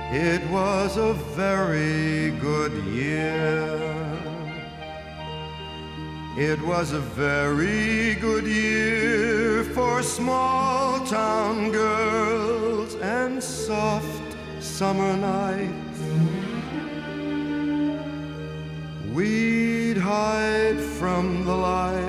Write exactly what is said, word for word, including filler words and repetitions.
It was a very good year. It was a very good year for small town girls and soft summer nights. We'd hide from the light